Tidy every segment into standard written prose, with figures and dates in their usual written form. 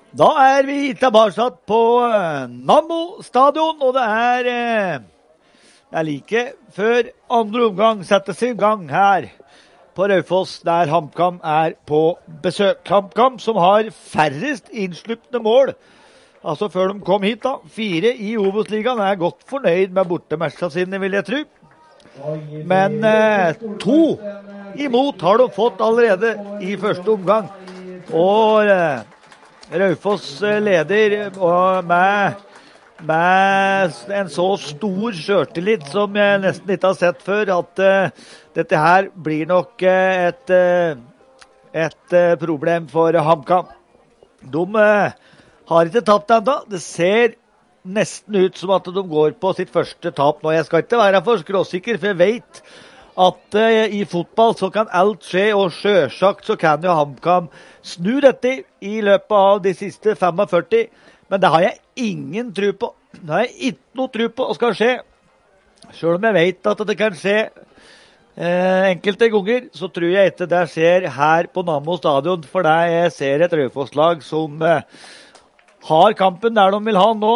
Da vi tilbake på Nammo stadion, og det er like før andre omgang settes i gang her på Raufoss, der HamKam på besøk. HamKam som har færrest innslupne mål, altså før de kom hit da, 4 i Obos-ligaen, er godt fornøyd med bortematchene sine, vil jeg tro. Men 2 imot har de fått allerede i første omgang, og Raufoss leder og med en så stor selvtillit som jeg nesten ikke har sett før, at dette her blir nok et problem for HamKam. De har ikke tapt enda. Det ser nesten ut som at de går på sitt første tap nå. Jeg skal ikke være for skråsikker, for jeg vet at i fotball så kan alt skje, og selvsagt så kan jo HamKam snu dette i løpet av de siste 45, men det har jeg ingen tro på. Det har jeg ikke noe tro på å skal skje. Selv om jeg vet at det kan skje enkelte ganger, så tror jeg ikke det skjer her på Nammo stadion, for det jeg ser et Raufoss-lag som har kampen der de vil ha nå.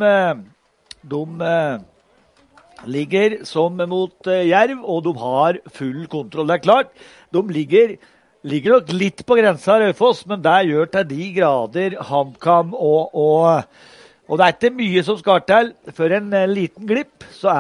De ligger som mot Jerv, og de har full kontroll. Det er klart, de ligger nok litt på grensa av Raufoss, men det gjør til de grader HamKam, og det er ikke mye som skal til. For en liten glipp, så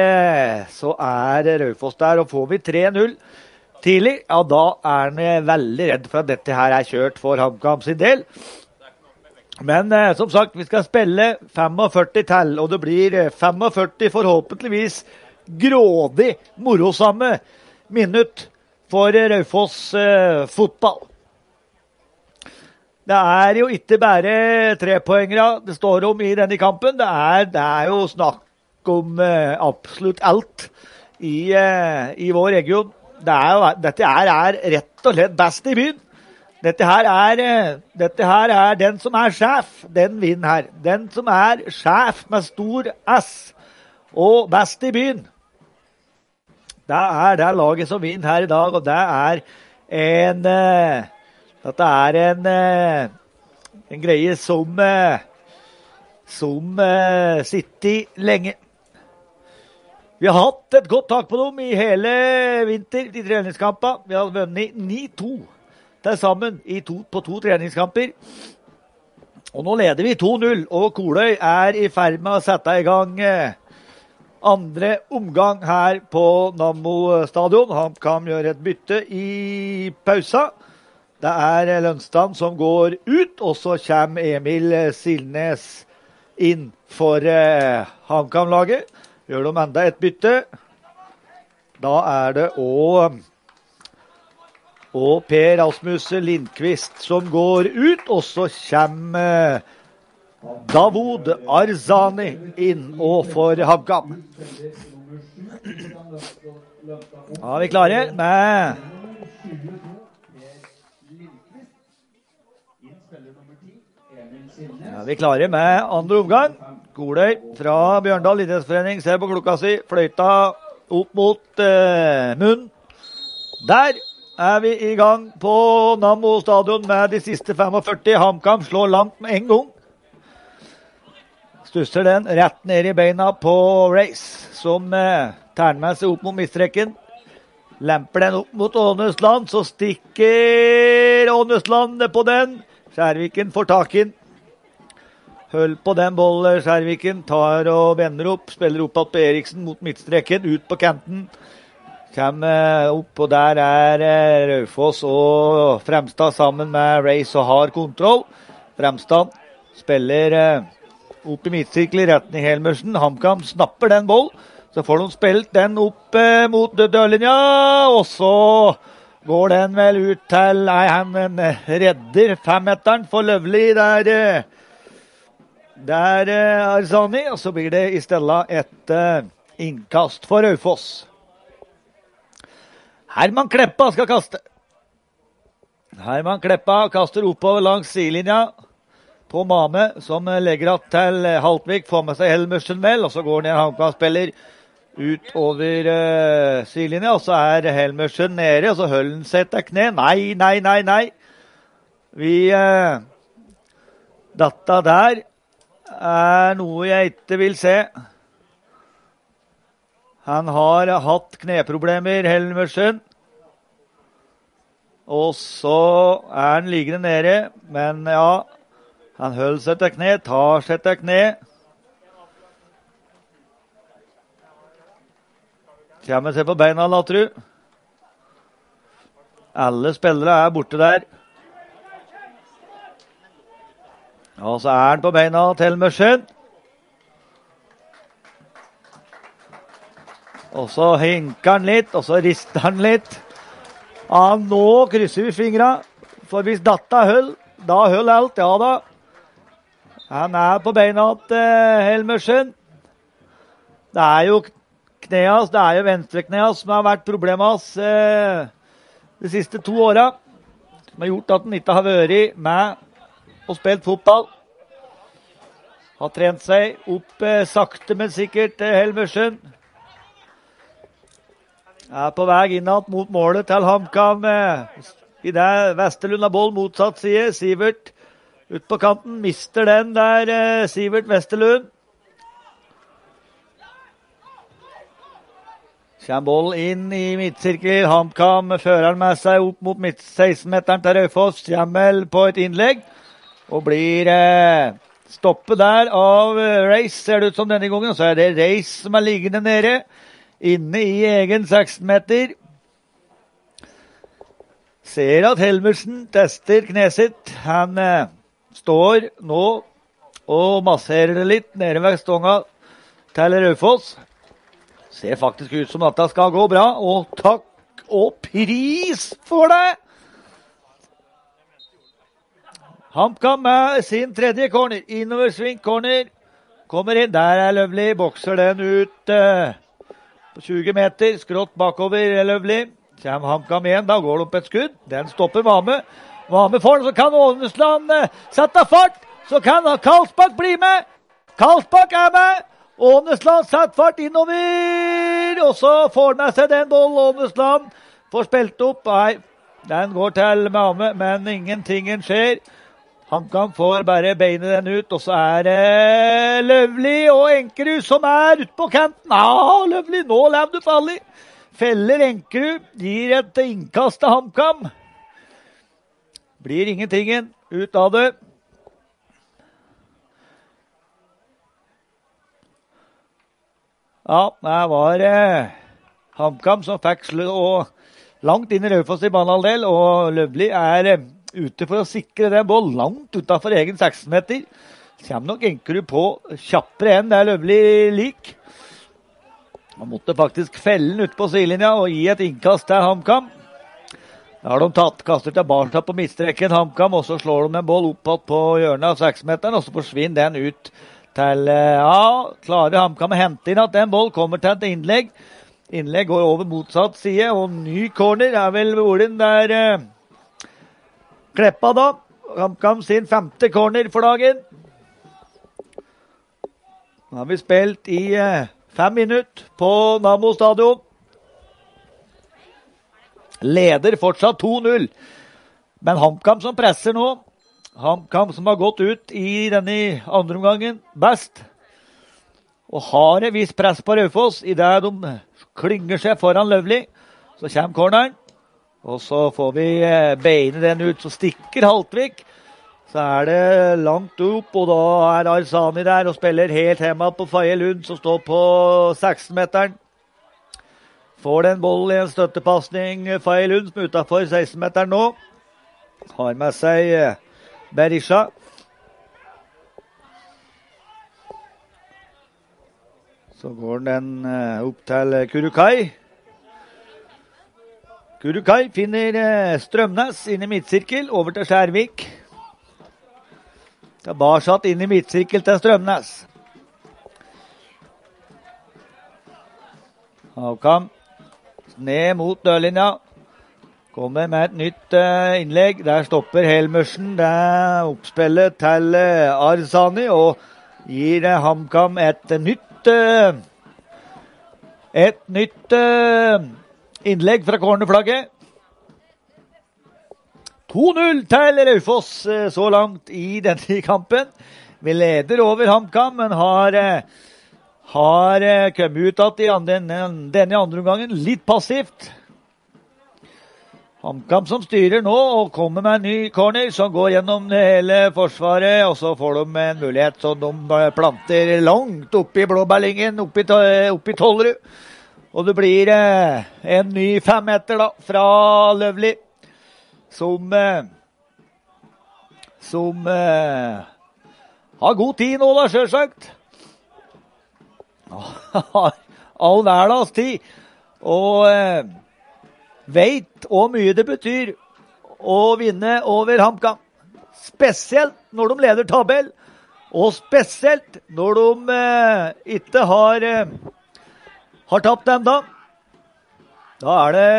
er Raufoss der, og får vi 3-0 tidlig, ja, da er jeg veldig redd for at dette her er kjørt for HamKam sin del. Men som sagt, vi skal spille 45 til, og det blir 45 forhåpentligvis grådig morosamme minutt for Raufoss fotball. Det er jo ikke bare 3-poengere det står om i denne kampen. Det er jo snakk om absolutt alt i vår region. Dette er rett og slett best i byen. Dette her er den som er sjef, den vinner her. Den som er sjef med stor S og best i byen. Det er det laget som vinner her i dag, og dette er en greie som sitter lenge. Vi har hatt et godt tak på dem i hele vinter, de treningskampene. Vi har vunnet 9-2. Det sammen på 2 treningskamper. Og nå leder vi 2-0, og Koløy i ferd med å sette i gang andre omgang her på Nammo stadion. HamKam gjør et bytte i pausa. Det er Lønstad som går ut, og så kommer Emil Silnes inn for HamKam-laget. Gjør de enda et bytte. Da er det og Per Rasmus Lindqvist som går ut, og så kommer Davud Arzani inn og for HamKam. Da er vi klare med andre omgang. Koløy fra Bjørndal idrettsforening ser på klokka si, fløyta opp mot munn. Der vi i gang på Nammo stadion med de siste 45. HamKam slår langt med en gang. Stusser den rett ned i beina på Race, som tar med seg opp mot midtstreken. Lemper den opp mot Ånesland, så stikker Ånesland på den. Skjærviken får taken. Hold på den bollen, Skjærviken tar og vender opp, spiller opp på Eriksen mot midtstreken, ut på kanten. Kommer opp, og der Raufoss og Fremstad sammen med Race og har kontroll. Fremstad spiller opp i midtsirkel i retten i Helmersen. HamKam snapper den boll, så får de spilt den opp mot dørlinja, og så går den vel ut til, han redder 5-meteren for Løvli der Arzani, og så blir det i stedet et innkast for Raufoss. Herman Kleppa skal kaste. Herman Kleppa kaster oppover langs sidelinja på Mame, som legger at til Haltvik, får med seg Helmersen vel, og så går ned HamKam-spiller ut over sidelinja, og så Helmersen nede, og så Høllen setter kne. Nei. Vi Dette der noe jeg ikke vil se. Han har hatt kneproblemer, Helmersen. Og så han liggende nede, men ja, han holder seg til kne, tar seg til kne. Kommer seg på beina, Latru. Alle spillere borte der. Og så han på beina til Helmersen. Og så hinker han litt, og så rister han litt. Ja, nå krysser vi fingrene, for hvis dette høll, da høll alt, ja da. Han på beina til Helmersen. Det jo kneas, det jo venstre kneas som har vært problemet hans de siste 2 årene. Som har gjort at han ikke har vært med og spilt fotball. Har trent seg opp sakte, men sikkert Helmersen. På vei innad mot målet til HamKam. I det Vesterlund har boll motsatt side. Sivert ut på kanten. Mister den der, Sivert Vesterlund. Kjem boll inn i midtsirkel. HamKam fører med seg opp mot 16-meteren til Raufoss. Kjemmel på et innlegg. Og blir stoppet der av Reis, ser det ut som denne gangen. Så det Reis som liggende nede. Inne i egen 16-meter. Ser at Helmersen tester kneset. Han står nå og masserer det litt nede ved stonga til Raufoss. Ser faktisk ut som at det skal gå bra. Og takk og pris for det! HamKam med sin 3. corner. Innoversving corner. Kommer inn. Der Løvli. Bokser den ut på 20 meter. Skrått bakover Løvli. Kjem HamKam igjen. Da går det opp et skudd. Den stopper Vame. Vame får den, så kan Ånesland sette fart. Så kan Karlsbakk bli med. Karlsbakk med. Ånesland setter fart innover. Og så får med seg den boll. Ånesland får spilt opp. Nei, den går til Vame, men ingentingen skjer. HamKam får bare beinet den ut, og så det Løvli og Enkerud som ute på kanten. Ja, Løvli, nå lever du farlig. Feller Enkerud, gir et innkast til HamKam. Blir ingentingen ut av det. Ja, det var HamKam som fikk slå langt inn i Raufoss i banehalvdel, og Løvli ute for å sikre den boll langt utenfor egen 16-meter. Kommer nok Enkerud på kjappere enn det Løvli lik. Han måtte faktisk felle den ut på sidelinja og gi et innkast til HamKam. Da har de kaster til Barnstad på midtstreken HamKam, og så slår de en boll oppåt på hjørnet av 6-meteren, og så forsvinner den ut til, klarer HamKam å hente inn at den boll kommer til et innlegg. Innlegg går over motsatt side, og ny corner vel Olin der Kleppa da. HamKam sin 5. corner for dagen. Nå har vi spilt i 5 minutter på Nammo stadion. Leder fortsatt 2-0. Men HamKam som presser nå. HamKam som har gått ut i denne andre omgangen best. Og har et visst press på Raufoss i det de klynger seg foran Løvli. Så kommer corneren. Og så får vi beine den ut, så stikker Haltvik. Så det langt opp, og da Arzani der og spiller helt hjemme på Faye Lund, som står på 16-meteren. Får den boll i en støttepasning, Faye Lund, som utenfor 16-meteren nå. Har med seg Berisha. Så går den opp til Kurukai. Kurukai finner Strømnes inn i midtsirkel, over til Skjærvik. Tilbakesatt inn i midtsirkel til Strømnes. HamKam ned mot dørlinja. Kommer med et nytt innlegg. Der stopper Helmersen. Det oppspillet til Arzani, og gir HamKam et nytt innlegg fra cornerflagget. 2-0 til Raufoss så langt i denne kampen. Vi leder over HamKam, men har kommet ut at denne andre omgangen litt passivt. HamKam som styrer nå og kommer med en ny corner som går gjennom hele forsvaret, og så får de en mulighet som de planter langt oppe i blåbærlingen, oppe i Tollerud. Og det blir en ny 5-meter da, fra Løvli, som har god tid nå da, selvsagt. All hverdags tid. Og vet hvor mye det betyr å vinne over HamKam. Spesielt når de leder tabell, og spesielt når de ikke har tapt enda. Da er det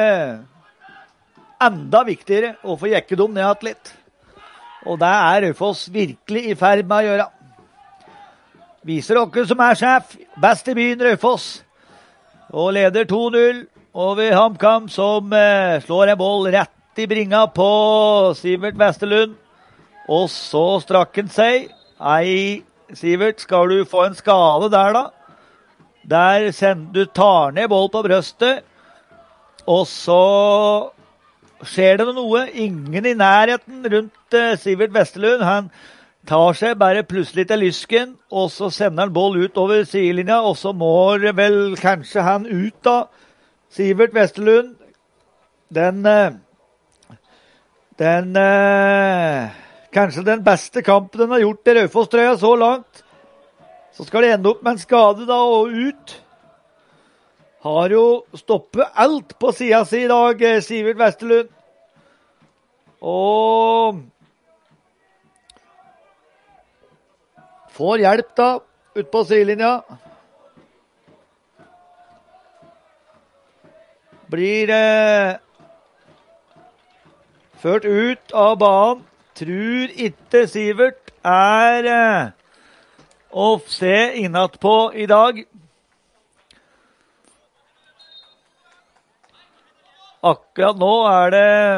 enda viktigere å få jekke dem ned litt. Og det er Raufoss virkelig i ferd med å gjøre. Viser dere som er sjef, best i byen Raufoss. Og leder 2-0 over HamKam, som slår en boll rett i bringa på Sivert Vesterlund. Og så strakk han seg. Ei, Sivert, skal du få en skade der da? Der du tar ned boll på brøstet, og så skjer det noe. Ingen i nærheten rundt Sivert Vesterlund. Han tar seg bare plutselig til lysken, og så sender han boll ut over sidelinja, og så må vel kanskje han ut da. Sivert Vesterlund, kanskje den beste kampen den har gjort i Raufoss-trøya så langt. Så skal det ende opp med en skade da, og ut. Har jo stoppet alt på siden sin i dag, Sivert Vesterlund. Og får hjelp da, ut på sidelinja. Blir ført ut av banen. Tror ikke Sivert er å se innat på i dag. Akkurat nå er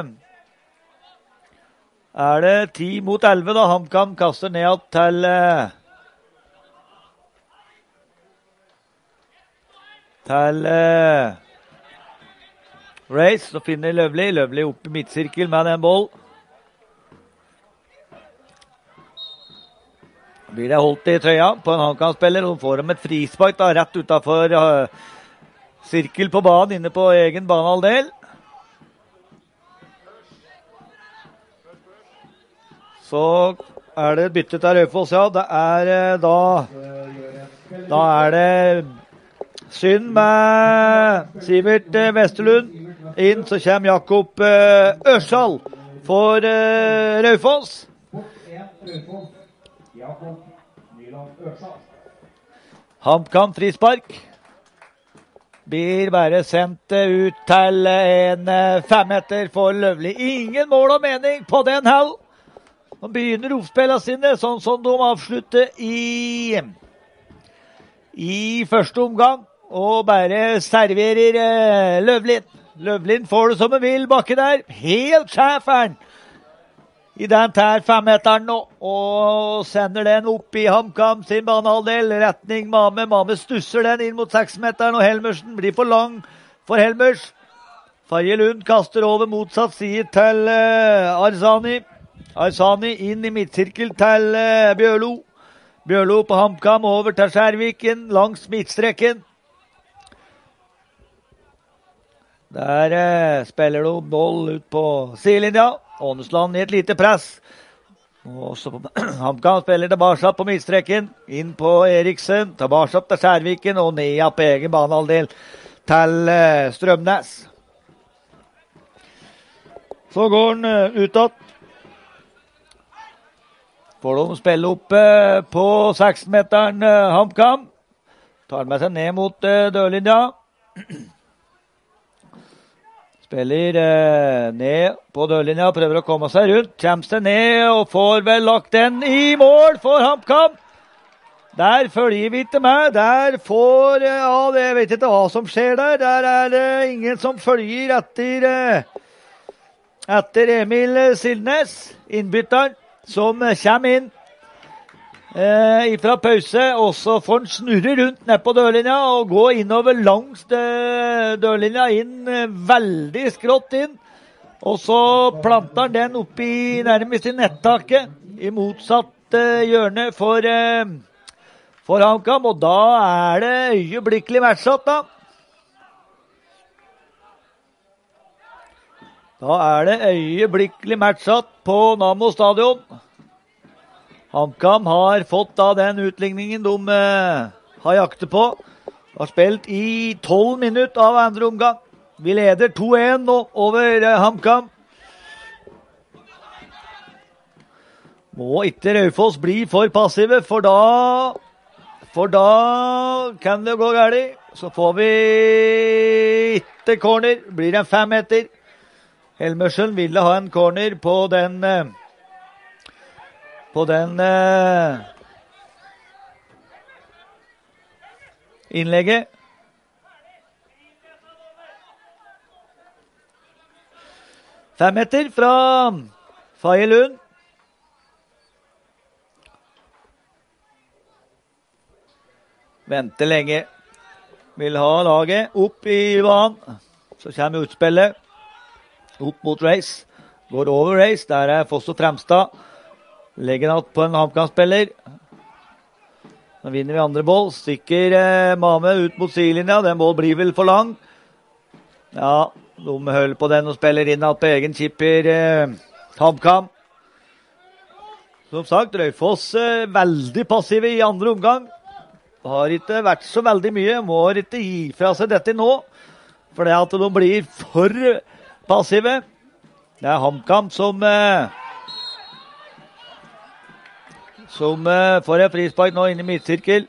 det 10 mot 11 da. HamKam kaster ned til Race. Så finner Løvli opp i midtsirkel med den boll. Blir det holdt i trøya på en HamKam-spiller, og får dem et frispark da, rett utenfor sirkel på banen, inne på egen banehalvdel. Så er det byttet til Raufoss, ja. Det er da er det synd med Sivert Vesterlund inn, så kommer Jakob Ørsal for Raufoss. HamKam frispark. Blir bare sendt ut til en 5-meter for Løvli. Ingen mål og mening på den halv. De begynner oppspillene sine, sånn som de avslutter i første omgang. Og bare serverer Løvlin. Løvlin får det som han vil bakke der. Helt sjeferen i den her 5-meteren nå, og sender den opp i HamKam sin banehalvdel, retning Mame. Mame stusser den inn mot 6-meteren, og Helmersen blir for lang for Helmers. Farje Lund kaster over motsatt side til Arzani. Arzani inn i midtsirkel til Bjørlo. Bjørlo på HamKam over til Skjærviken, langs midtstreken. Der spiller de boll ut på sidelinja. Ånesland i et lite press. Og så HamKam spiller tilbake på midtstreken. Inn på Eriksen. Tilbake til Skjærviken og ned på egen banehalvdel til Strømnes. Så går han utad. Får de spille opp på 6-meteren HamKam. Tar med seg ned mot dørlinja. Spiller ned på dørlinja, prøver å komme seg rundt. Kommer seg ned og får vel lagt den i mål for HamKam. Der følger vi ikke med. Der får, jeg vet ikke hva som skjer der. Der er det ingen som følger etter etter Emil Silnes, innbytteren, som kommer inn fra pause, og så får han snurre rundt ned på dørlinja og gå innover langs dørlinja inn, veldig skrått inn. Og så planter han den oppi nærmest i nettaket, i motsatt hjørne for HamKam, og da det øyeblikkelig matchat da. Da det øyeblikkelig matchat på Nammo stadion. HamKam har fått da den utligningen de har jaktet på. Har spilt i 12 minutter av andre omgang. Vi leder 2-1 nå over HamKam. Må ikke Raufoss bli for passive, for da kan det gå galt. Så får vi ikke corner. Blir en 5 meter. Helmersen ville ha en corner på den innlegget. Fem meter fra Faye Lund. Venter lenge. Vil ha laget opp i banen. Så kommer utspillet. Opp mot Race. Går over Race. Der Fosso Fremstad. Legger han på en HamKam-spiller. Nå vinner vi andre boll. Stikker Mame ut mot sidelinja. Den boll blir vel for lang. Ja, de holder på den og spiller inn på egen kipper HamKam. Som sagt, Raufoss veldig passive i andre omgang. Har ikke vært så veldig mye. Må ikke gi fra seg dette nå. For det at de blir for passive. Det HamKam som får en frispark nå inn i midtsirkel.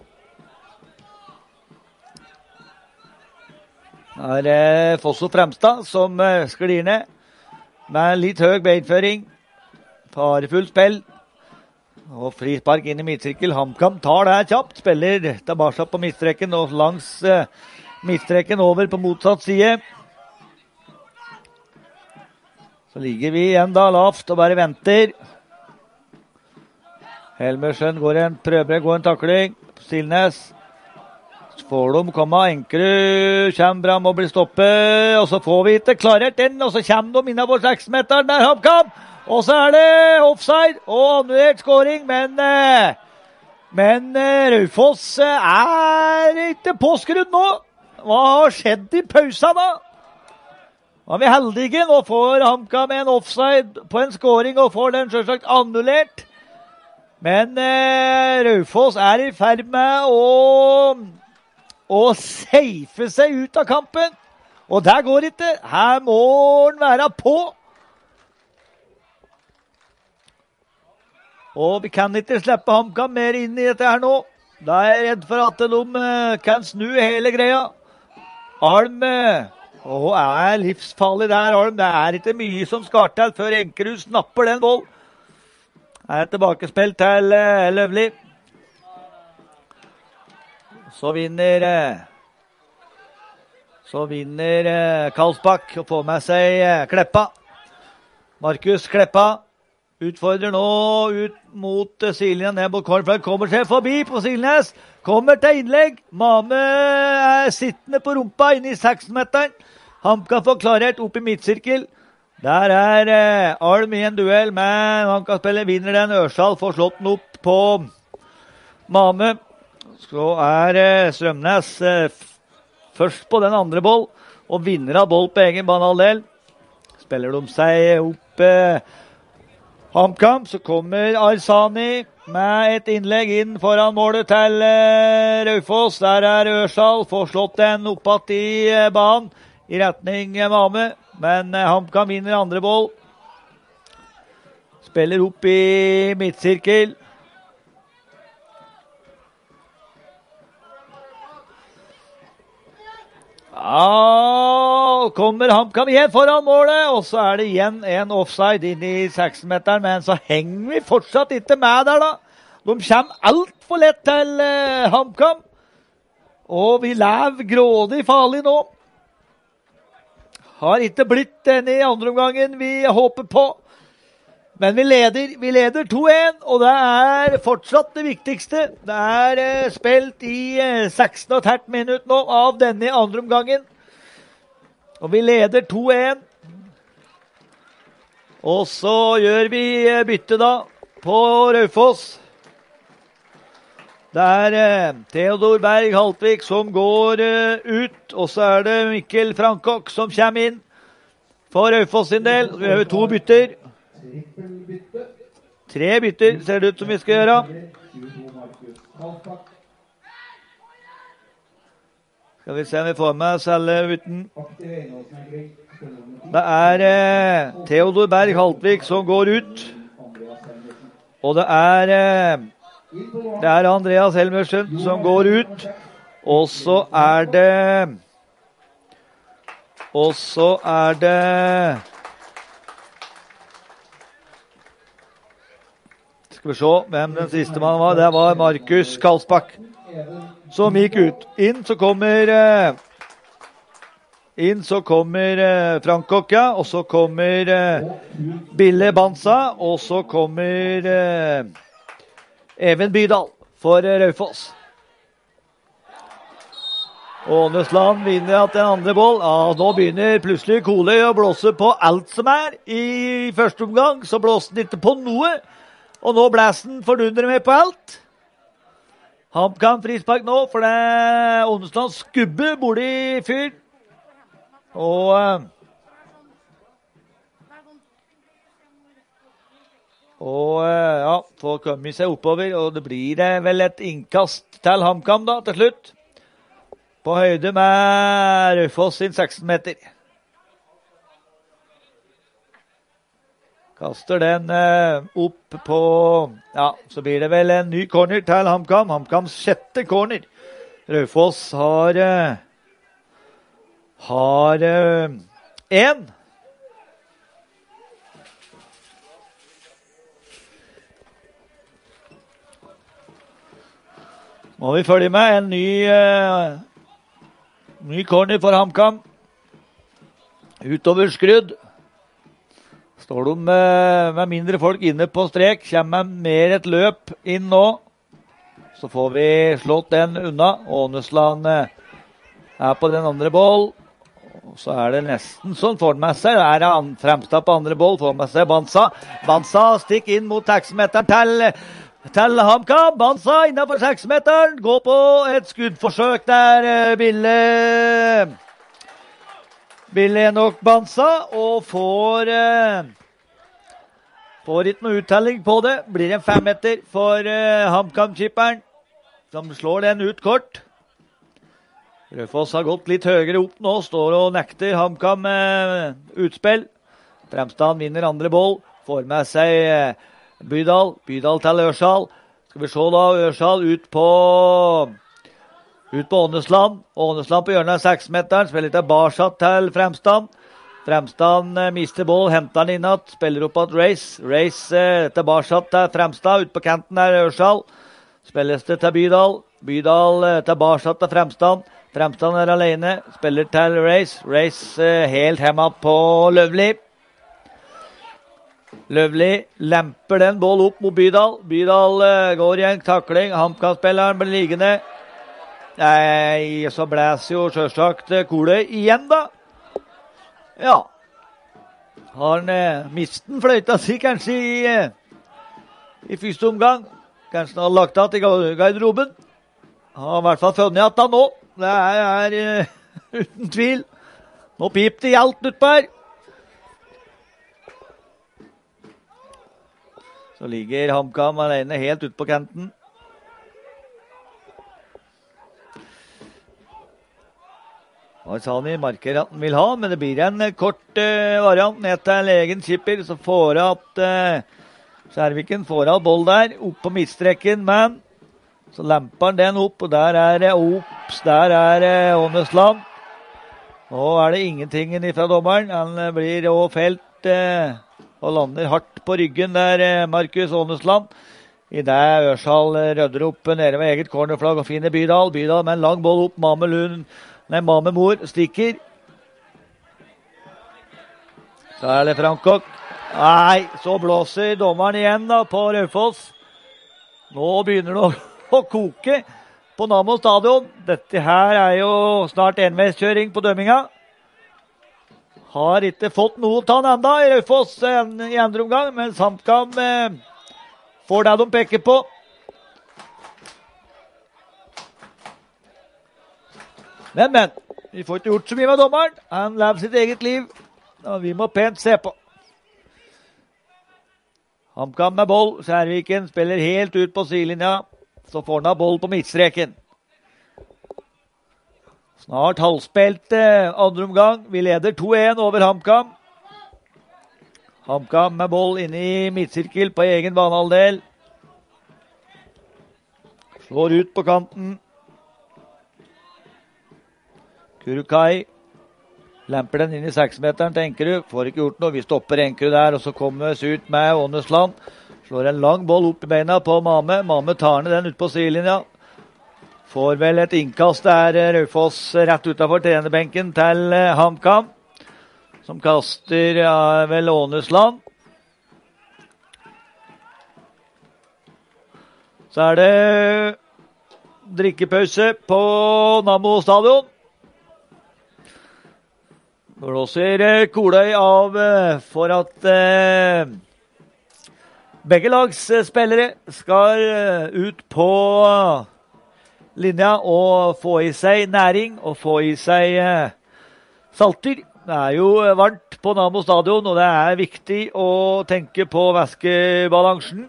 Her Fosso Fremstad som sklir ned med litt høy beinføring. Farefull spill. Og frispark inn i midtsirkel. HamKam tar det kjapt. Spiller tilbake på midtstreken og langs midtstreken over på motsatt side. Så ligger vi igjen da lavt og bare venter. Helmersen prøver å gå en takling. Silnes. Får de komme. Enkerud kommer fram og blir stoppet. Og så får vi ikke klarert den. Og så kommer de innenfor 6-meteren der HamKam. Og så det offside og annullert scoring. Men Raufoss ikke påskrudd nå. Hva har skjedd i pausa da? Nå vi heldige. Nå får HamKam en offside på en scoring og får den selvsagt annullert. Men Raufoss i ferd med å safe seg ut av kampen. Og der går ikke. Her må den være på. Og vi kan ikke slippe HamKam mer inn i dette her nå. Da jeg redd for at de kan snu hele greia. Alm livsfarlig der, Alm. Det ikke mye som skal til før Enkerud snapper den boll. Tilbakespill til Løvli. Så vinner Karlsbakk og får med seg Kleppa. Markus Kleppa utfordrer nå ut mot sidelinja ned mot Kornfløy. Kommer seg forbi på Silnes. Kommer til innlegg. Mame sittende på rumpa inne i 6-meteren. HamKam får klarert opp i midtsirkel. Der Alm i en duell, men HamKam-spiller vinner den. Ørsal får slått den opp på Mame. Så Strømnes først på den andre boll, og vinner av boll på egen banehalvdel. Spiller de seg opp HamKam, så kommer Arsani med et innlegg inn foran målet til Raufoss. Der Ørsal, får slått den oppatt i banen i retning Mame, men HamKam vinner andre boll. Spiller opp i midtsirkel. Ja, kommer HamKam igjen foran målet, og så det igjen en offside inn i 6-meteren, men så henger vi fortsatt ikke med der da. De kommer alt for lett til HamKam, og vi lever grådig farlig nå. Har ikke blitt denne i andre omgangen vi håper på. Men vi leder 2-1, og det er fortsatt det viktigste. Det er spilt i 16,5 minutter nå av denne andre omgangen. Og vi leder 2-1. Og så gjør vi bytte da på Raufoss. Det er Theodor Berg Haltvik som går ut, og så er det Mikkel Frankok som kommer inn for Raufoss sin del. Så vi gjør 2 bytter. 3 bytter ser det ut som vi skal gjøre. Skal vi se om vi får med oss alle bytten. Det er Theodor Berg Haltvik som går ut, og det er Andreas Helmersen som går ut, og så er det skal vi se hvem den siste mannen var. Det var Markus Karlsbakk som gikk ut. Inn så kommer Frankok, ja, og så kommer Bille Bansa, og så kommer Even Bydal for Raufoss. Ånesland vinner at den andre boll. Ja, nå begynner plutselig Koløy å blåse på alt som er. I første omgang så blåste den ikke på noe, og nå blæser den fordundrer med på alt. HamKam frispark nå, for det er Ånesland skubbe borti fyr. Og ja, får komme seg oppover, og det blir vel et innkast til HamKam da, til slutt. På høyde med Raufoss sin 16 meter. Kaster den opp på, ja, så blir det vel en ny corner til HamKam. HamKams 6. corner. Raufoss har 1. Må vi følge med en ny corner for HamKam. Utover skrudd. Står de med mindre folk inne på strek. Kommer mer et løp inn nå. Så får vi slått den unna. Ånesland er på den andre boll. Og så er det nesten sånn får den med seg. Det er fremstått på andre boll. Får med seg Bansa. Bansa stikk inn mot taximeteren til HamKam. Bansa innenfor 6-meteren. Går på et skuddforsøk der. Bille nok Bansa. Og får ikke noe uttelling på det. Blir en 5-meter for HamKam-kipperen, som slår den ut kort. Raufoss har gått litt høyere opp nå. Står og nekter HamKam utspill. Fremstad vinner andre boll. Får med seg Bydal til Ørsal. Skal vi se da, Ørsal ut på Ånesland. Ånesland på hjørnet av 6-meteren. Spiller tilbake til Fremstad. Fremstad mister boll, henter den innad. Spiller opp at Race. Tilbake til Fremstad. Ut på kanten er Ørsal. Spilles det til Bydal. Bydal tilbake til Fremstad. Fremstad er alene. Spiller til Race. Race helt hjemme på Løvli. Løvli lemper den boll opp mot Bydal. Bydal går i en takling. HamKam-spilleren blir liggende. Nei, så blæser jo selvsagt Koløy igjen da. Ja. Har han mistet den fløyta si kanskje i første omgang. Kanskje han har lagt det i garderoben. Har i hvert fall funnet at han nå. Det er uten tvil. Nå pip det i alt utpå her. Så ligger HamKam alene helt ut på kanten. Harsani markerer at han vil ha, men det blir en kort variant ned til egen skipper, så får at Skjærviken får av boll der, opp på midtstreken, men så lemper han den opp, og der er Ånesland. Nå er det ingenting fra dommeren, han blir også felt og lander hardt på ryggen der, Markus Ånesland. I det Ørsal rødder opp nede ved eget cornerflagg og finner Bydal. Bydal med en lang boll opp, Mame Mor stikker. Så er det Frankok. Nei, så blåser dommeren igjen da på Raufoss. Nå begynner det å koke på Nammo stadion. Dette her er jo snart enveiskjøring på dømminga. Har ikke fått noe å ta den enda i Raufoss i andre omgang, men HamKam får det de peker på. Men, vi får ikke gjort så mye med dommeren. Han lever sitt eget liv, og vi må pent se på. HamKam med boll, Skjærviken spiller helt ut på sidelinja, så får han av boll på midtstreken. Snart halvspilt andre omgang, vi leder 2-1 over HamKam. HamKam med boll inne i midtsirkel på egen banehalvdel. Slår ut på kanten. Kurukai lemper den inn i 6-meteren til Enkerud. Får ikke gjort noe. Vi stopper Enkerud der, og så kommer vi ut med Ånesland. Slår en lang boll opp i beina på Mame. Mame tar ned den ut på sidelinja. Får vel et innkast der Raufoss rett utenfor trenerbenken til HamKam. Som kaster vel Ånesland. Så er det drikkepause på Nammo stadion. Blåser Koløy av for at begge lags spillere skal ut på linja og få i seg næring og få i seg salter. Det er jo varmt på Nammo stadion, og det er viktig å tenke på væskebalansen.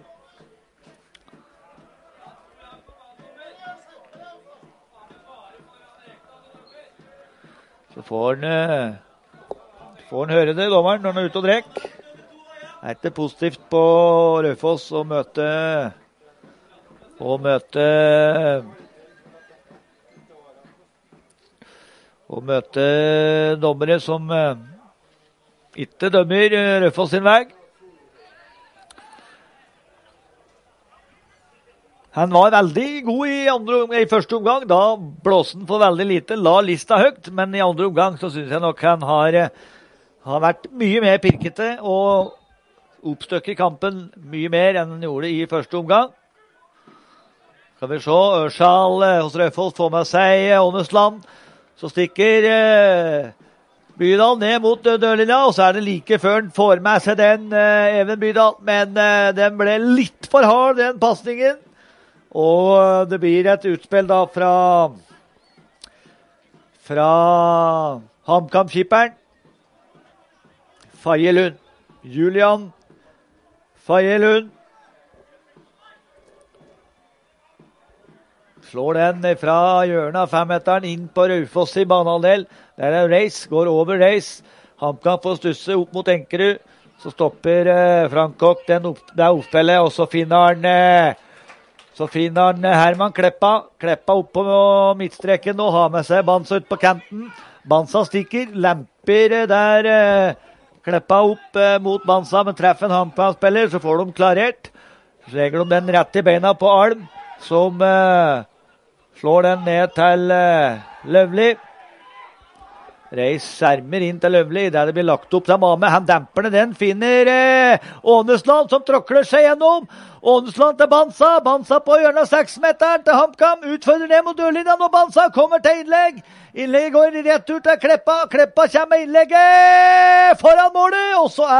Så får han høre det, dommeren, når han er ute og drek. Det er ikke positivt på Raufoss å møte dommere som ikke dømmer Raufoss sin vei. Han var veldig god i første omgang. Da blåste han for veldig lite, la lista høyt. Men i andre omgang så synes jeg nok han har vært mye mer pirkete og oppstøkker kampen mye mer enn han gjorde i første omgang. Skal vi se, Ørsal hos Raufoss får med seg Ånesland. Så stikker Bydal ned mot dørlinja, og så er det like før han får med seg den Even Bydal. Men den ble litt for hard, den passningen. Og det blir et utspill da fra HamKam-skipperen. Faye Lund. Julian Faye Lund. Slår den fra hjørnet av 5-meteren inn på Raufoss i banehalvdel. Der er Reis, går over Reis. HamKam får stusse opp mot Enkerud. Så stopper Frankok det oppspillet, og så finner han Herman Kleppa. Kleppa opp på midtstreken og har med seg Bansa ut på kanten. Bansa stikker, lemper der Kleppa opp mot Bansa, men treffer en HamKam-spiller, så får de klarert. Så legger de den rett i beina på Alm, som slår den ned til Løvli. Reis skjermer inn til Løvli, der det blir lagt opp til Mame. Han demper den, finner Ånesland, som tråkler seg gjennom. Ånesland til Bansa. Bansa på hjørnet 6-meteren til HamKam. Utfordrer ned mot dørlinjen, og Bansa kommer til innlegg. Innlegget går rett ut til Kleppa. Kleppa kommer med innlegget foran målet,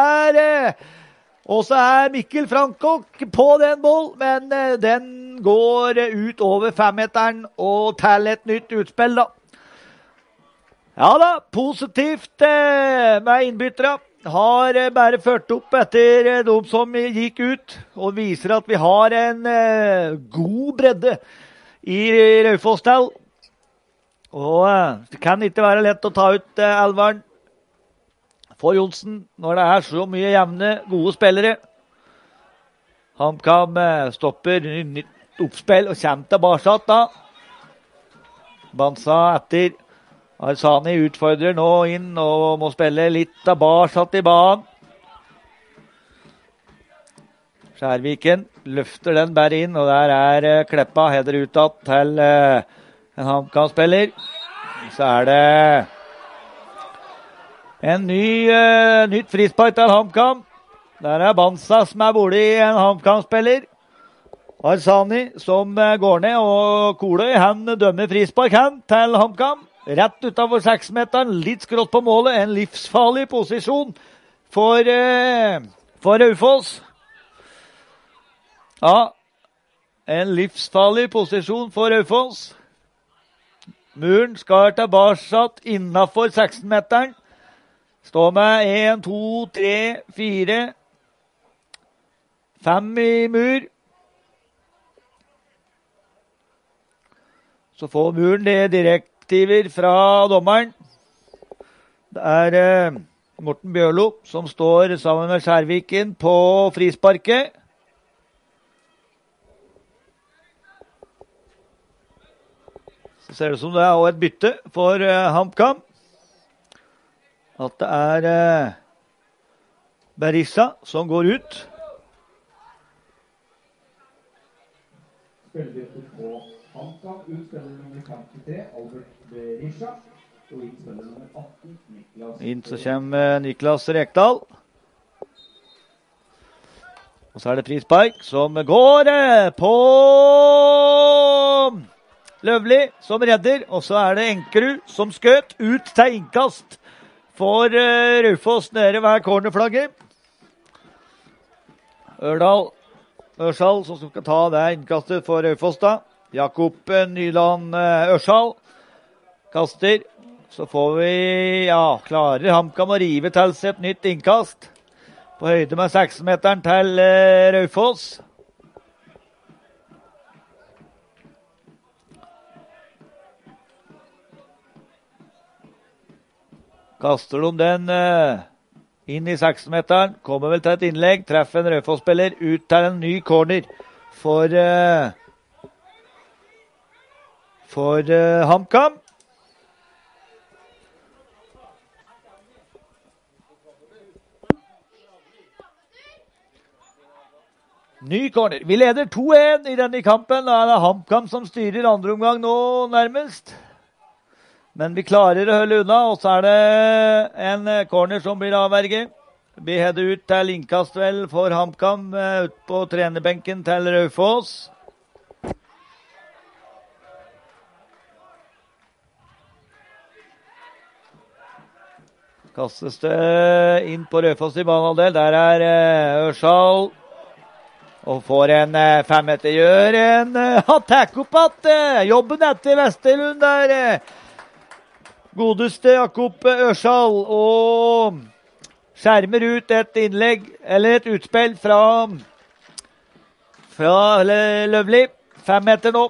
og så er Mikkel Frankok på den boll, men den går ut over 5-meteren og til et nytt utspill da. Ja da, positivt med innbyttere. Har bare ført opp etter de som gikk ut, og viser at vi har en god bredde i Raufoss-stall. Og det kan ikke være lett å ta ut elveren for Johnsen når det er så mye jevne, gode spillere. HamKam stopper nytt oppspill og kommer tilbake da. Bansa etter. Arsani utfordrer nå inn og må spille litt tilbake i banen. Skjærviken løfter den bare inn, og der er Kleppa header utad til en HamKam-spiller. Så er det Nytt frispark til HamKam. Der Bansa som borte i en HamKam-spiller. Arsani som går ned, og Koløy, han dømmer frispark til HamKam. Rett utenfor 6-meteren, litt skrått på målet, en livsfarlig posisjon for Raufoss. Ja, en livsfarlig posisjon for Raufoss. Muren skal tilbake innenfor 16-meteren. Står med 1, 2, 3, 4, 5 i mur. Så får Muren det direktiver fra dommeren. Det Morten Bjørlo som står sammen med Skjærviken på frisparket. Så ser det som det også et bytte for HamKam. At det Berisha som går ut. Spillebytter på HamKam, utspiller nummer 53, Albert Berisha, og innspiller nummer 18, Niklas. Inn så kommer Niklas Rekdal. Og så det frispark som går på Løvli som redder, og så det Enkerud som skøt ut til innkast for Raufoss nede ved cornerflagget. Ørsal som skal ta det innkastet for Raufoss da. Jakob Nyland Ørsal kaster. Så får vi, klarer HamKam å rive til seg et nytt innkast. På høyde med 6-meteren til Raufoss. Kaster de den inn i 6-meteren, kommer vel til et innlegg, treffer en Raufoss-spiller ut til en ny corner for HamKam. Ny corner. Vi leder 2-1 i denne kampen. Da det HamKam som styrer andre omgang nå nærmest. Men vi klarer å holde unna, og så det en corner som blir avverget. Vi header ut til innkast vel for HamKam ut på trenerbenken til Raufoss. Kastes det inn på Raufoss i banehalvdel. Der Ørsal. Og får en 5-meter, gjør en attack opp at jobben etter Vesterlund der. Godeste Jakob Ørsal og skjermer ut et innlegg, eller et utspill fra Løvli. 5 meter nå.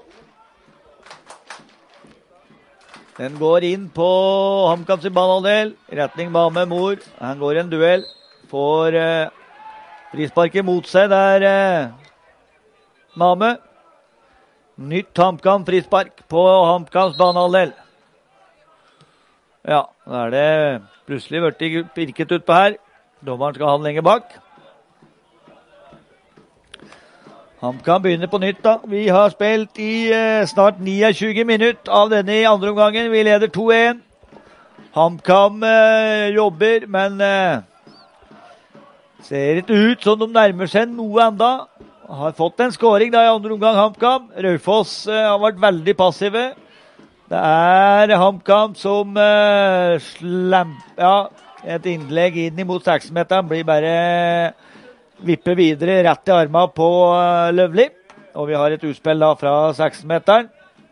Den går inn på HamKams banehalvdel, retning Mame Mor. Han går en duell, får frisparket mot seg der Mame. Nytt HamKam frispark på HamKams banehalvdel. Ja, da det plutselig vært pirket ut på her. Dommeren skal ha den lenger bak. HamKam begynner på nytt da. Vi har spilt i snart 29 minutter av denne i andre omgangen. Vi leder 2-1. HamKam jobber, men ser ikke ut som de nærmer seg noe enda. Har fått en skåring da i andre omgang HamKam. Raufoss har vært veldig passive. Det HamKam som et innlegg inn mot 6-meteren blir bare vippe videre rett i armen på Løvli. Og vi har et utspill da fra 6-meteren.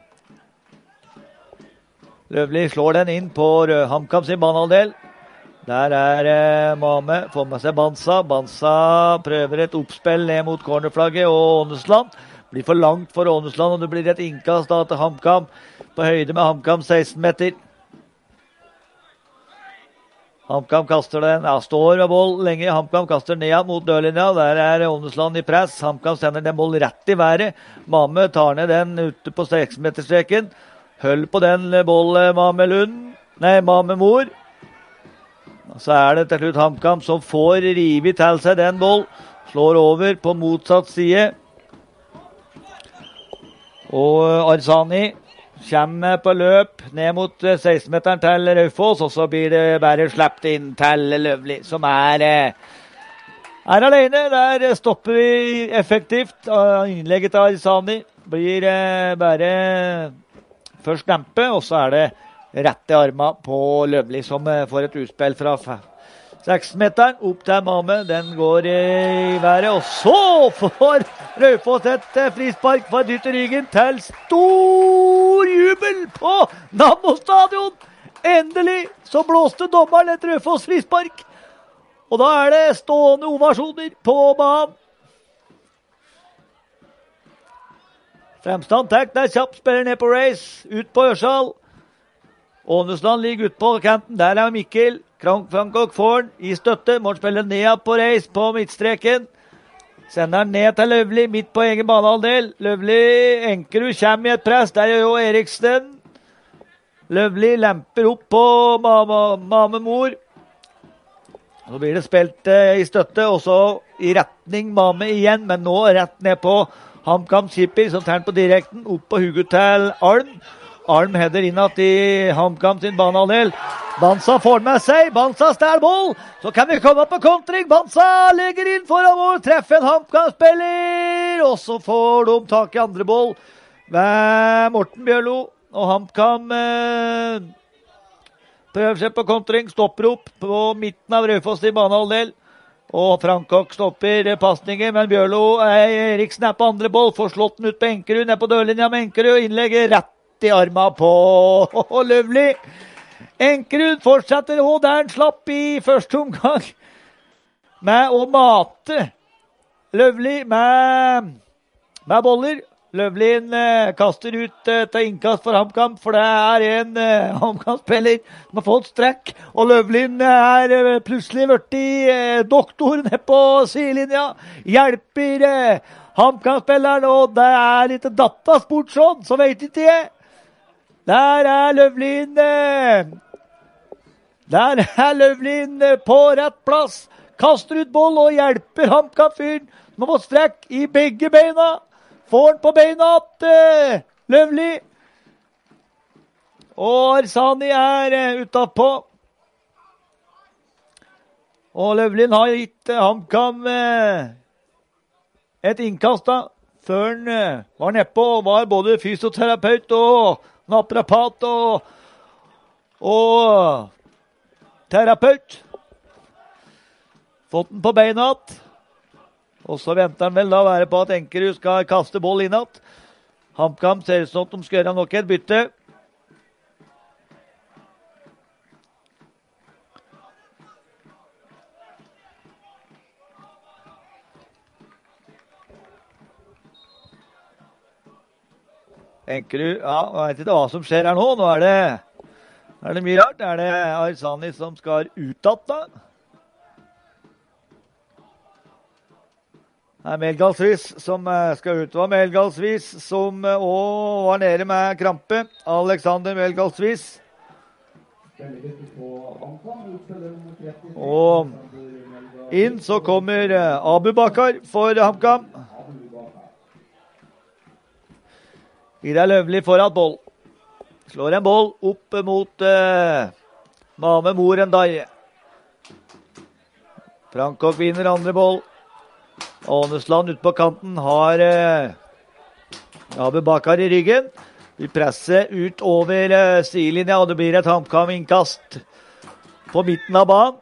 Løvli slår den inn på HamKam sin banehalvdel. Der Mame, får med seg Bansa. Bansa prøver et oppspill ned mot cornerflagget og Ånesland. Blir for langt for Ånesland, og det blir et innkast da til HamKam på høyde med HamKam 16 meter. HamKam kaster den, står ved boll lenge. HamKam kaster ned mot dørlinja. Der Ånesland i press. HamKam sender den boll rett i været. Mame tar ned den ute på 6-meterstreken. Hold på den boll, Mame Mor. Så det til slutt HamKam som får rive til seg den boll. Slår over på motsatt side. Og Arsani kommer på løp ned mot 16-meteren til Raufoss, og så blir det bare slept inn til Løvli, som er alene. Der stopper vi effektivt. Innlegget til Arzani blir bare først dempe, og så er det rett i armen på Løvli, som får et utspill fra 6-meteren opp til Mame. Den går i været, og så får Raufoss et frispark for dytt i ryggen til stor jubel på Nammo stadion. Endelig så blåste dommeren et Raufoss frispark, og da er det stående ovasjoner på banen. Fremstand tek, det er kjapt, spiller ned på race, ut på Ørsal. Ånesland ligger ut på kanten, der er Mikkel. Frankok får den i støtte, må spille ned på race på midtstreken. Sender den ned til Løvli, midt på egen banehalvdel. Løvli, Enkerud kommer i et press, der er jo Eriksen. Løvli lemper opp på Mame-mor. Så blir det spilt i støtte, og så i retning Mame igjen, men nå rett ned på HamKam Skipper, som tar den på direkten, opp på hugget til Alm. Alm header innad i HamKam sin banehalvdel. Bansa får med seg, Bansa stjal boll, så kan vi komme på kontring. Bansa legger inn foran mål, treffer en HamKam-spiller, og så får de tak i andre boll ved Morten Bjørlo, og HamKam prøver seg på kontring, stopper opp på midten av Raufoss i banehalvdel, og Frankok stopper passningen, men Bjørlo, Eriksen på andre boll, får slått den ut på Enkerud, ned på dørlinja med Enkerud, og innlegger rett i armen på Løvli. Enkerud fortsetter, og der han slapp i første omgang med å mate Løvli med boller. Løvlin kaster ut til innkast for HamKam, for det er en HamKam-spiller som har fått strekk, og Løvlin er plutselig vært i doktor nede på sidelinja, hjelper HamKam-spilleren, og det er litt datta sport sånn, så vet ikke jeg. Der er Løvlin på rett plass, kaster ut boll og hjelper HamKam-fyren som har fått strekk i begge beina. Får den på beina til Løvli. Og Arzani er utapå. Og Løvlin har gitt HamKam et innkast da, før han var nedpå og var både fysioterapeut og naprapat og terapeut. Fått den på beina. Og så venter han vel da være på at Enkerud skal kaste boll innad. HamKam ser ut som de skal gjøre nok et bytte. Enkerud, ja, jeg vet ikke hva som skjer her nå. Nå er det mye rart. Er det Arzani som skal utad da? Det er Melgalsvis som skal ut. Det var Melgalsvis som også var nede med krampe. Alexander Melgalsvis. Og inn så kommer Abu Bakar for HamKam. Ida Løvli foran boll. Slår en boll opp mot Mame Morendai. Frankok vinner andre boll. Ånesland ut på kanten har Abu Bakar i ryggen. Vi presser ut over sidelinja, og det blir et HamKam-innkast på midten av banen.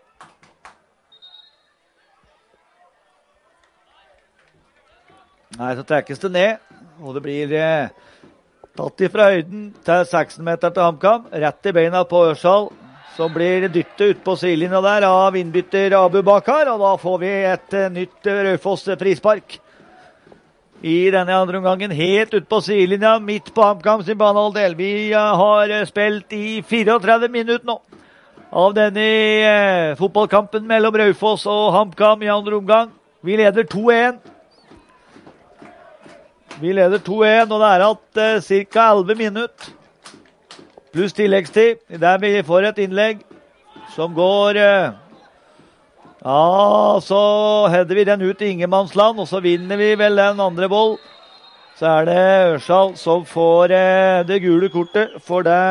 Nei, så trekkes det ned, og det blir tatt ifra høyden til 16 meter til HamKam, rett i beina på Ørsal, som blir dyttet ut på sidelinja der av innbytter Abu Bakar, og da får vi et nytt Raufoss frispark i denne andre omgangen, helt ut på sidelinja, midt på HamKam sin banehalvdel. Vi har spilt i 34 minutter nå av denne fotballkampen mellom Raufoss og HamKam i andre omgang. Vi leder 2-1. Vi leder 2-1, og det er hatt ca. 11 minutter. Pluss tilleggstid, der vi får et innlegg som går... Ja, så header vi den ut i ingenmannsland, og så vinner vi vel den andre boll. Så det Ørsal som får det gule kortet, for det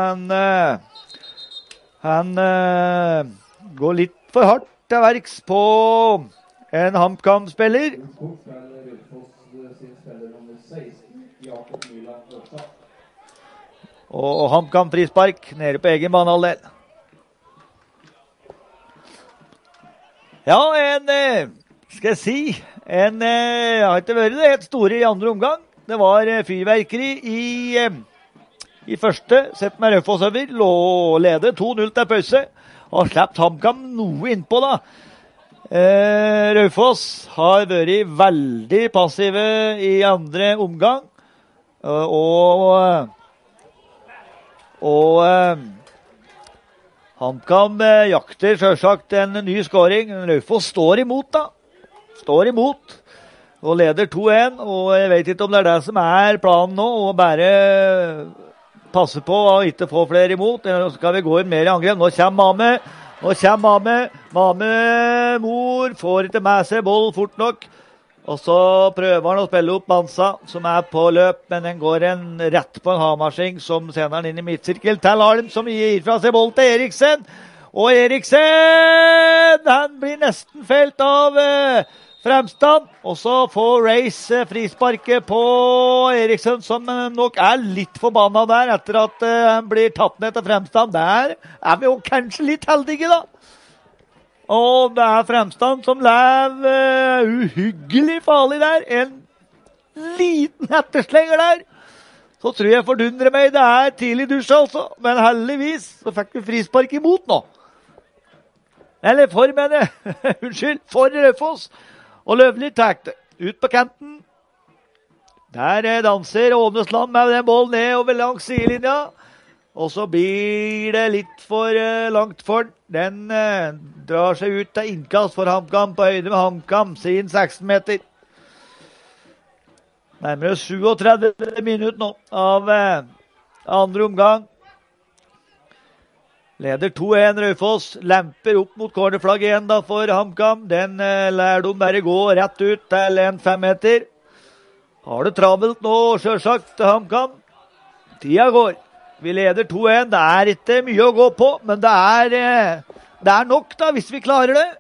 han går litt for hardt til verks på en HamKam-spiller. Og HamKam frispark nede på egen banehalvdel. Ja, skal jeg si, har ikke vært det helt store i andre omgang. Det var fyrverkeri i første, sett med Raufoss over, leder 2-0 til pause, og slapp HamKam noe innpå da. Raufoss har vært veldig passive i andre omgang, og HamKam jakter selvsagt en ny scoring. Raufoss står imot da. Står imot. Og leder 2-1. Og jeg vet ikke om det det som planen nå. Og bare passe på å ikke få flere imot. Nå skal vi gå inn mer i angrep. Nå kommer Mame. Mame mor får ikke med seg boll fort nok. Og så prøver han å spille opp Mansa, som på løp, men den går rett på en Hamarsing, som sender han inn i midtsirkel til Alm, som gir fra seg boll til Eriksen. Og Eriksen, han blir nesten felt av Fremstad. Og så får Race frisparket på Eriksen, som nok litt forbanna der, etter at han blir tatt ned til Fremstad. Der vi jo kanskje litt heldige da. Og det Fremstad som lever uhyggelig farlig der. En liten etterslenger der. Så tror jeg fordundrer meg. Det tidlig dusj altså. Men heldigvis så fikk vi frispark imot nå. Eller for, mener jeg. Unnskyld, for Raufoss. Og Løvli tar det ut på kanten. Der danser Ånesland med den bollen ned over langs sidelinja. Og så blir det litt for langt for den. Den drar seg ut til innkast for HamKam på høyde med HamKam sin 16 meter. Nærmere 37 minutter nå av andre omgang. Leder 2-1 Raufoss, lemper opp mot cornerflagg igjen da for HamKam. Den lærer de bare gå rett ut til en 5 meter. Har det travelt nå, selvsagt, til HamKam. Tida går. Vi leder 2-1. Det ikke mye å gå på, men det er nok da, hvis vi klarer det.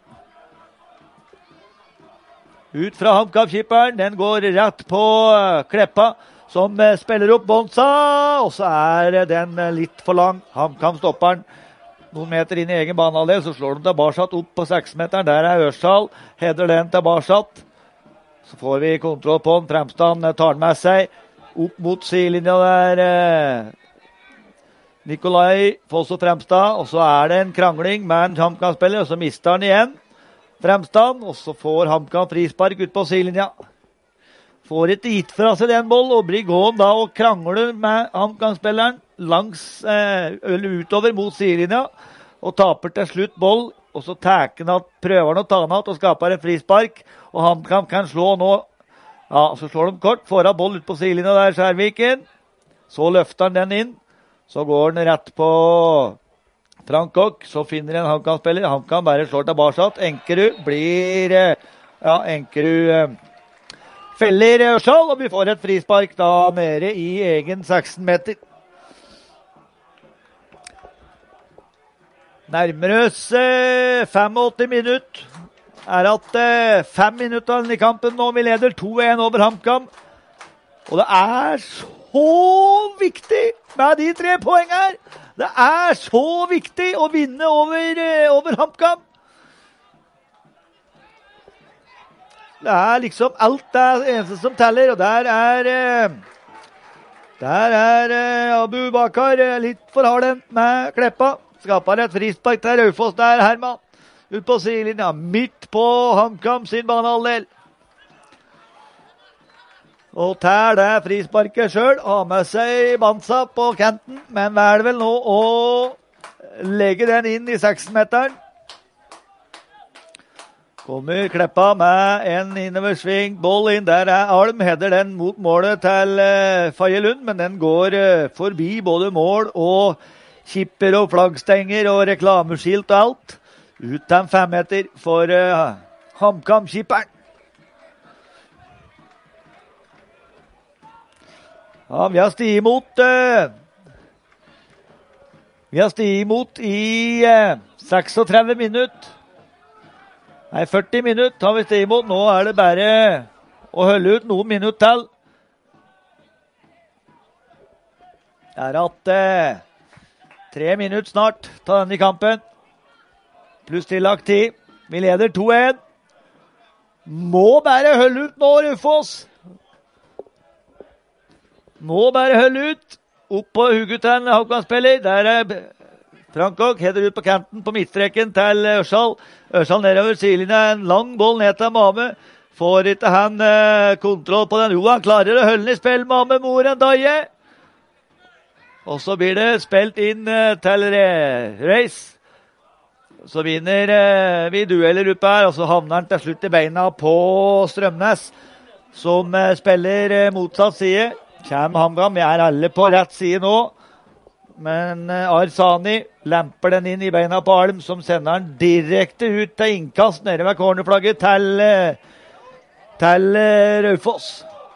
Ut fra HamKam-kipperen. Den går rett på Kleppa, som spiller opp Bonsa. Og så den litt for lang. HamKam stopper den. Noen meter inn i egen banehalvdel, så slår den tilbake opp på 6-meteren. Der Ørsal. Header den tilbake. Så får vi kontroll på den. Fremstad tar den med seg. Opp mot sidelinja der. Nikolai Fosso Fremstad, og så det en krangling med en HamKam-spiller, og så mister han igjen Fremstad, og så får HamKam frispark ut på sidelinja. Får ikke gitt fra seg den boll, og blir gående da og krangler med HamKam-spilleren utover mot sidelinja, og taper til slutt boll, og så prøver han å ta den at og skaper en frispark, og HamKam kan slå nå. Ja, så slår de kort, får av boll ut på sidelinja der, Skjærviken. Så løfter han den inn. Så går den rett på Frankok, så finner en HamKam-spiller. HamKam bare slår tilbake. Enkerud blir, Enkerud feller Ørsal, og vi får et frispark da nede i egen 16 meter. Nærmer oss 85 minutter. At 5 minutter i kampen nå. Vi leder 2-1 over HamKam. Og det så viktig med de 3 poeng her. Det så viktig å vinne over HamKam. Det liksom alt det eneste som teller, og der Abu Bakar litt for hard med Kleppa. Skaper et frispark til Raufoss der, Herman. Ut på sidelinja, midt på HamKam sin banehalvdel. Og tar det frisparket selv, har med seg Mansa på kanten, men velger vel nå å legge den inn i 16-meteren. Kommer Kleppa med en innoversving, boll inn, der Alm, header den mot målet til Faye Lund, men den går forbi både mål og kipper og flaggstenger og reklameskilt og alt. Ut til en 5 meter for HamKam-kipperen. Ja, vi har stig imot i 36 minutter. Nei, 40 minutter har vi stig imot. Nå er det bare å holde ut noen minutter til. Det er at 3 minutter snart ta denne kampen. Pluss tillagt tid. Vi leder 2-1. Må bare holde ut nå, Raufoss. Må bare holde ut. Opp på hugget til en HamKam-spiller. Der er Frankog. Header ut på kanten på midtstreken til Ørsal. Ørsal nedover sidelinja. En lang boll ned til Mame. Får ikke han kontroll på den. Jo, han klarer å holde den i spill, Mame. Moren Daje. Og så blir det spilt inn til Reis. Så vinner vi dueller oppe her, og så havner han til slutt i beina på Strømnes, som spiller motsatt side. Kjem HamKam, vi er alle på rett side nå. Men Arsani lemper den inn i beina på Alm, som sender den direkte ut til innkast nede ved cornerflagget til Raufoss.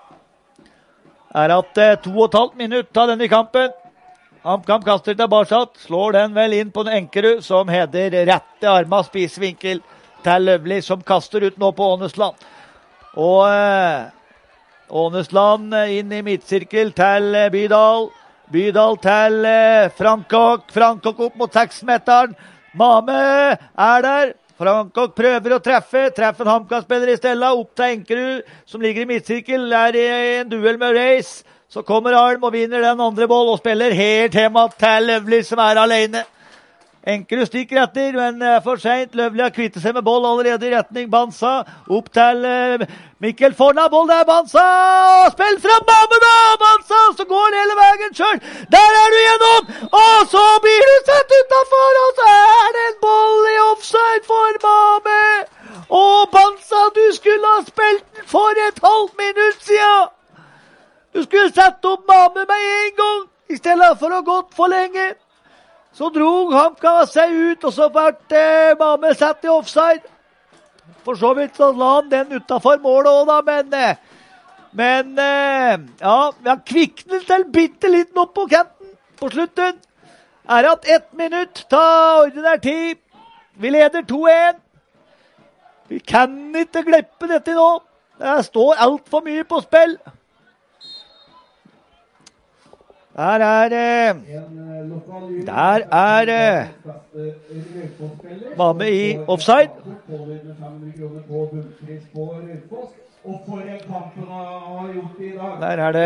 Er at 2,5 minutter av denne kampen. HamKam kaster tilbake, slår den vel inn på den Enkerud, som header rett til arma spisvinkel til Løvli, som kaster ut nå på Ånesland. Og Ånesland inn i midtsirkel til Bydal. Bydal til Frankog. Frankog opp mot 6-meteren. Mame er der. Frankog prøver å treffe. Treffer HamKam-spiller i stella. Opp til Enkerud, som ligger i midtsirkel. Er i en duell med Reis. Så kommer Alm og vinner den andre boll og spiller helt hjemme til Løvli, som er alene. Enkerud stikker etter, men for sent. Løvli har kvittet seg med boll allerede i retning Bansa. Opp til Mikkel Forna. Boll der, Bansa! Spill frem Mame da, Bansa! Så går han hele veien selv. Der er du gjennom! Og så blir du sett utenfor, og så er det en boll i offside for Mame! Og Bansa, du skulle ha spilt den for et halvt minutt siden! Du skulle sette opp Mame med en gang, i stedet for å gått for lenge. Så drog HamKam seg ut, og så ble Mame satt i offside. For så vidt så la han den utenfor målet også da, men ja, vi har kviknet til bitte litt nå på kanten på slutten. Er at 1 minutt, ta ordinær tid. Vi leder 2-1. Vi kan ikke glippe dette nå. Det står alt for mye på spill. Der er Mame i offside. Der er det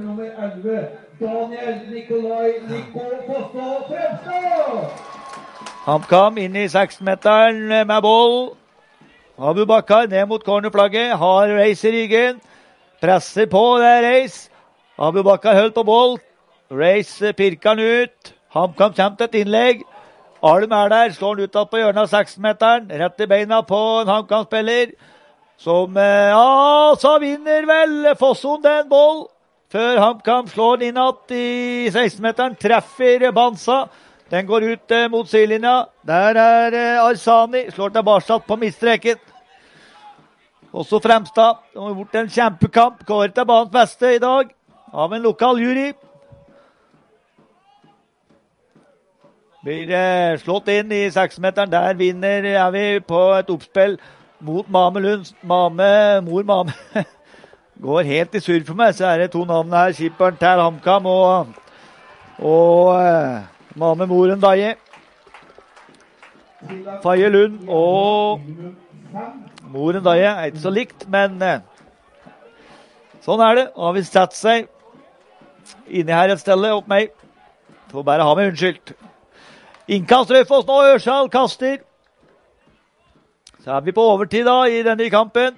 HamKam inn i 6-meteren med boll. Abu Bakar ned mot cornerflagget. Har Reis i ryggen. Presser på, det er Reis. Abu Bakar holdt på boll. Reis pirker han ut. HamKam kommer til et innlegg. Alm er der, slår han ut på hjørnet av 6-meteren. Rett i beina på en HamKam-spiller. Som, så vinner vel Fossum den boll. Før HamKam slår den innad i 16-meteren. Treffer Bansa. Den går ut mot sidelinja. Der er Arsani. Slår tilbake på midtstreken. Også Fremstad. Det har gjort en kjempekamp. Går til banens beste i dag. Av en lokal jury. Blir slått inn i 6-meteren. Der er vi på et oppspill mot Mame Lund. Mor Mame går helt i surr for meg. Så er det 2 navn her. Skipperen til HamKam og Mame Moren Daje. Faye Lund og Moren Daje er ikke så likt, men sånn er det. Og har vi satt seg inni her et sted opp meg. Får bare ha meg unnskyldt. Innkast Raufoss nå, Ørsal kaster. Så er vi på overtid da i denne kampen.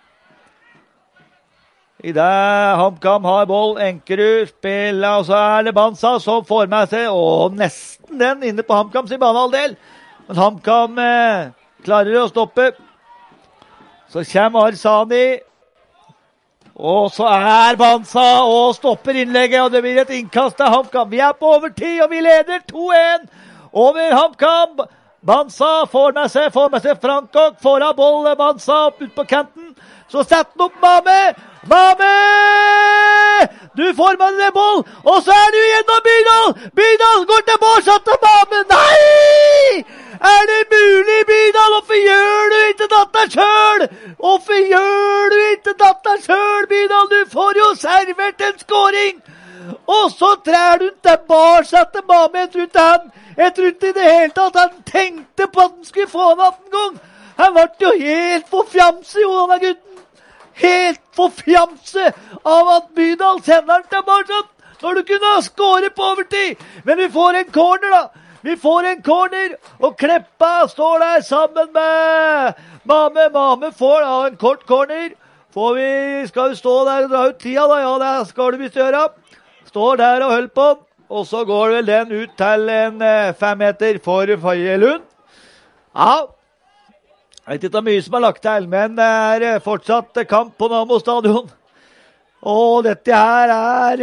I det HamKam har boll, Enkerud spiller, og så er det Bansa som får med seg, og nesten den inne på HamKam sin banehalvdel. Men HamKam klarer å stoppe. Så kommer Arsani, og så er Bansa og stopper innlegget, og det blir et innkast til HamKam. Vi er på overtid, og vi leder 2-1. Over HamKam. Bansa får med seg Frankog, får av boll Bansa ut på kanten. Så setter han opp Mame! Mame! Du får med en boll, og så det igjen av Bydal! Bydal går tilbake til Mame! Nei! Det mulig, Bydal? Hvorfor gjør du ikke dette selv? Hvorfor gjør du ikke dette selv, Bydal? Du får jo servert en skåring! Og så trær du tilbake til Mame. Jeg tror ikke i det hele tatt han tenkte på at han skulle få en 18 gang. Han ble jo helt forfjamse, jo, denne gutten. Helt forfjamse av at Bydal sender han tilbake når du kunne ha skåret på overtid. Men vi får en corner, da. Vi får en corner, og Kleppa står der sammen med Mame. Mame får da en kort corner. Skal vi stå der og dra ut tida, da? Ja, det skal du visst gjøre. Står der og holder på, og så går vel den ut til en 5 meter for Lund. Ja, jeg vet ikke mye som lagt til, men det fortsatt kamp på Nammo stadion. Og dette her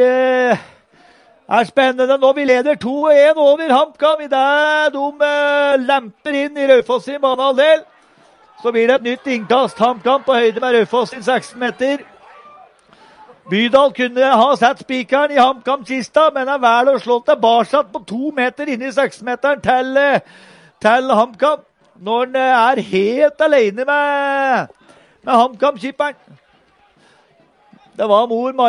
spennende nå. Vi leder 2-1 over HamKam. I det de lemper inn i Raufoss i banehalvdel. Så blir det et nytt innkast. HamKam på høyde med Raufoss i 16 meter. Bydal kunne ha sett spikeren i HamKam-kista, men vel å slå tilbake på 2 meter inn i 16-meteren til HamKam. Når han helt alene med HamKam-kipperen. Det var moren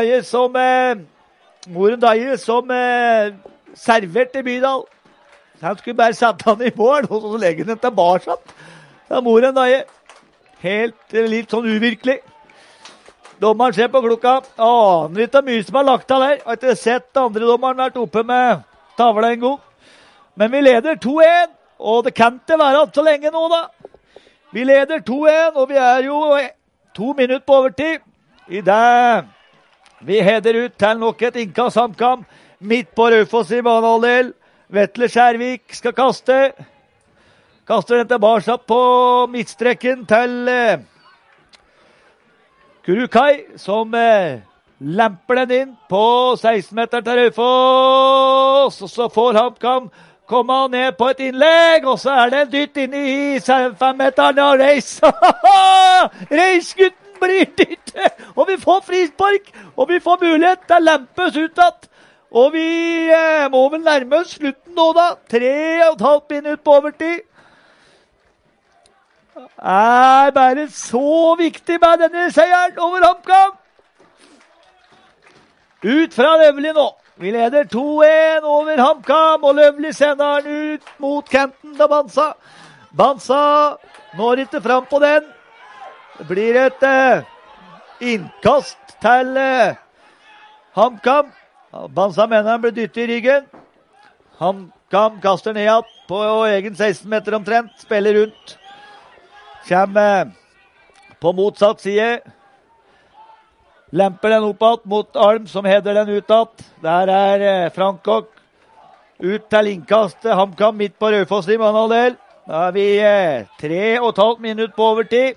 Daje som serverte Bydal. Han skulle bare sette han i mål, og så legge den tilbake. Det var moren Daje. Litt sånn uvirkelig. Dommeren ser på klokka. Aner ikke mye som lagt av der. Jeg har ikke sett andre dommeren vært oppe med tavla en gang. Men vi leder 2-1, og det kan ikke være alt så lenge nå, da. Vi leder 2-1, og vi jo 2 minutter på overtid. I det vi header ut til nok et innkast HamKam. Midt på Raufoss i banehalvdel. Vetle Skjærvik skal kaste. Kaster den tilbake på midtstreken til Kurukai, som lemper den inn på 16-meteren til Raufoss. Og så får HamKam komme ned på et innlegg, og så det en dytt inn i 5-meteren av Reis. Reis-gutten blir dytt, og vi får frispark, og vi får mulighet til å lempes utad. Og vi må vel nærme oss slutten nå, da. 3,5 minutter på overtid. Bare så viktig med denne seieren over HamKam. Ut fra Løvli nå. Vi leder 2-1 over HamKam, og Løvli sender den ut mot kanten til Bansa. Bansa når ikke fram på den. Det blir et innkast til HamKam. Bansa mener han blir dyttet i ryggen. HamKam kaster ned på egen 16 meter omtrent, spiller rundt. Kommer på motsatt side. Lemper den oppad mot Alm, som header den utad. Der Frankok ut til innkastet. HamKam midt på Raufoss i banehalvdel. Da vi 3,5 minutter på overtid.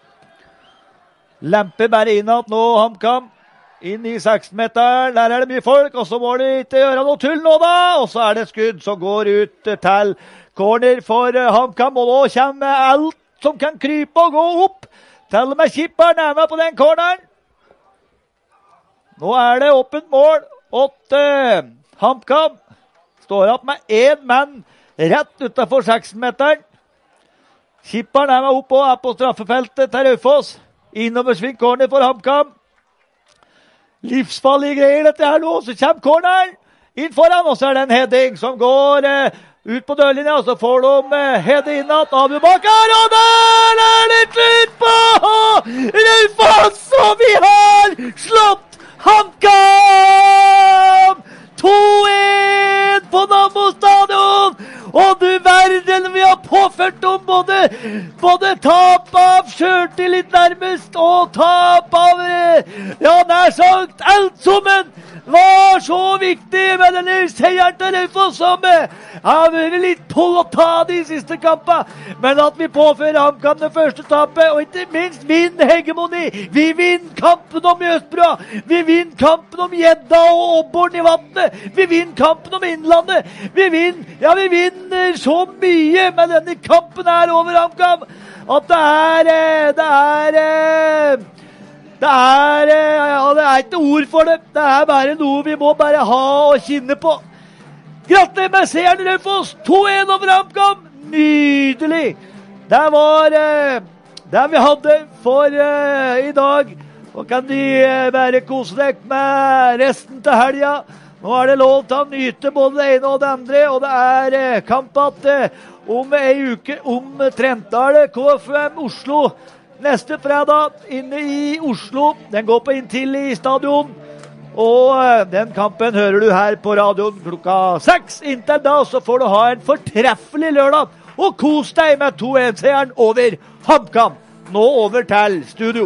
Lemper bare innad nå, HamKam. Inn i 16-meteren. Der det mye folk, og så må de ikke gjøre noe tull nå, da. Og så det skudd som går ut til corner for HamKam. Og nå kommer alt som kan krype og gå opp. Til og med kipperen med på den corneren. Nå det åpent mål. 8 HamKam står opp med 1 mann rett utenfor 16-meteren. Kipperen med opp og på straffefeltet til Raufoss. Innoversving corner for HamKam. Livsfarlige greier dette her nå. Så kommer corneren inn foran, og så det en heading som går ut på dørlinja, og så får de heade innad av Ubakar, og der det slutt på Raufoss, og vi har slått HamKam 2-1 på Nammo stadion. Og du verden, vi har påført dem både tap av selvtillit nærmest, og tap av, nær sagt, alt sammen var så viktig med denne seieren til Raufoss, som har vært litt på å ta de siste kampene. Men at vi påfører HamKam det første tapet, og ikke minst vinner hegemoni. Vi vinner kampen om Jøsbrua. Vi vinner kampen om Gjedda og Åborn i vattnet. Vi vinner kampen om Innlandet. Vi vinner så mye med denne kampen her over HamKam, at det Det er ikke ord for det. Det er bare noe vi må bare ha og kinne på. Gratulerer med seieren, Raufoss! 2-1 over HamKam! Nydelig! Det var det vi hadde for i dag. Og kan de bare kose deg med resten til helga. Nå er det lov til å nyte både det ene og det andre, og det er kamp om ei uke om Trentdal KFUM Oslo. Neste fredag inne i Oslo. Den går på Intilli stadion. Og den kampen hører du her på radioen klokka 6. Inntil da så får du ha en fortreffelig lørdag. Og kos deg med 2-1-seieren over HamKam. Nå over til studio.